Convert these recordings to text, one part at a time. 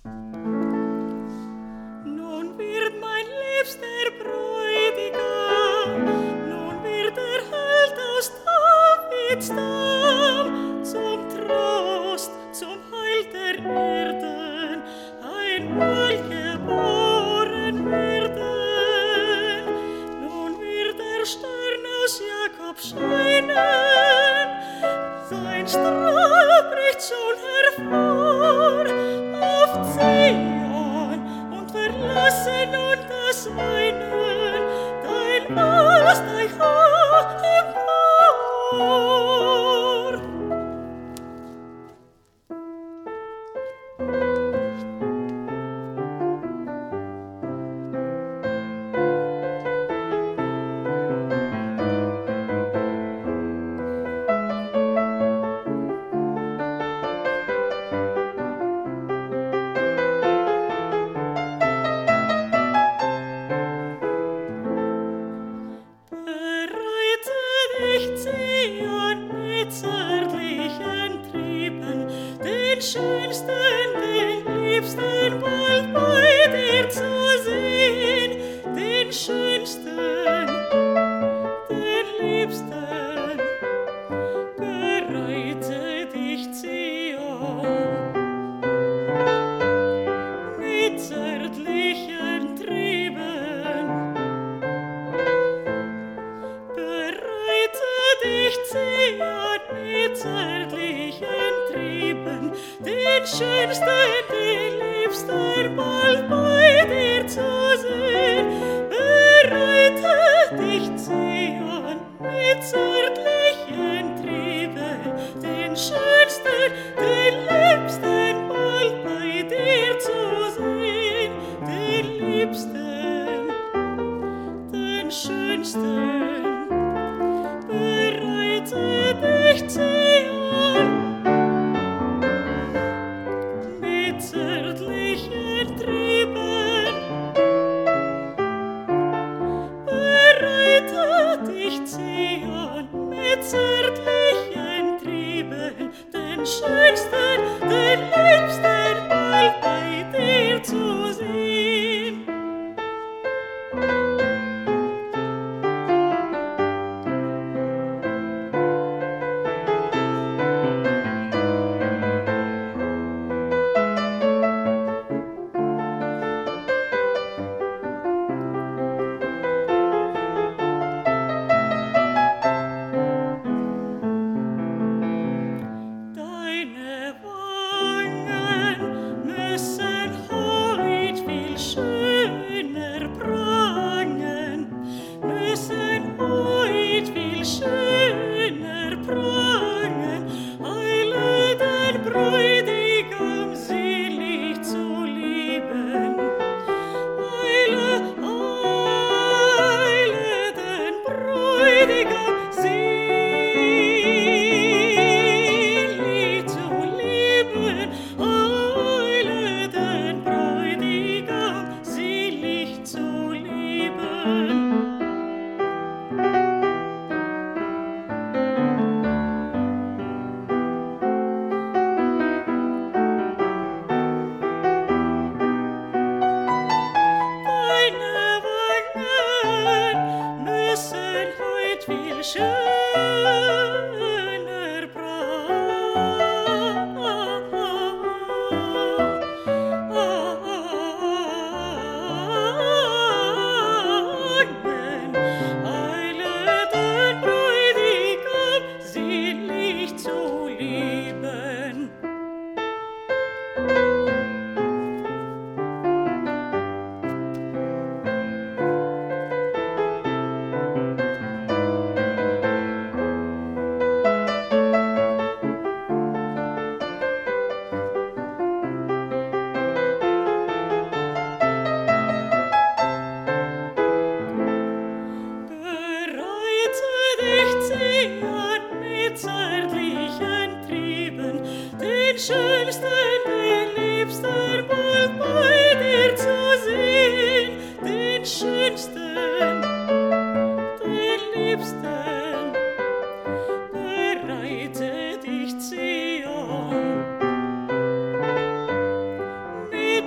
Nun wird mein liebster Bräutigam, nun wird der Held aus Davids Stamm zum Trost, zum Heil der Erden, einmal geboren werden. Nun wird der Stern aus Jakob scheinen, sein Strahl bricht schon hervor auf Zion und verlasse nun das Weinen, dein Mast euch empor. Bereite dich, Zion, mit zärtlichen Trieben, den schönsten, den liebsten bald bei dir zu sehen, den schönsten, den liebsten. Bereite dich, Zion, mit zärtlichen Trieben. Bereite dich, Zion, mit zärtlichen Trieben, den schönsten, den liebsten bald bei dir zu sehen. Bereite dich, Zion, mit zärtlichen Trieben, den schönsten, den liebsten bald bei dir zu sehen. Den liebsten, den schönsten. Bereite dich, Zion, mit zärtlichen Trieben. Bereite dich, Zion, mit zärtlichen Trieben, den schönsten, den liebsten bald bei dir zu sehen.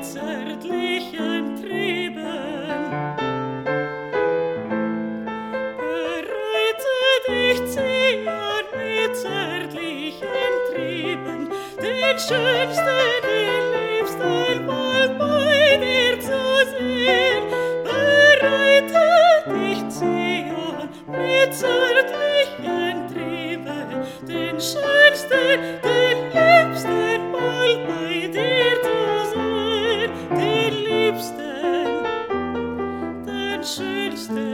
zärtlichen Trieben. Bereite dich, Zion, mit zärtlichen Trieben, den schönsten, den liebsten bald bei dir zu sehen. Bereite dich, Zion, mit zärtlichen Trieben, den schönsten, den liebsten bald bei dir zu sehen. Den liebsten, den schönsten,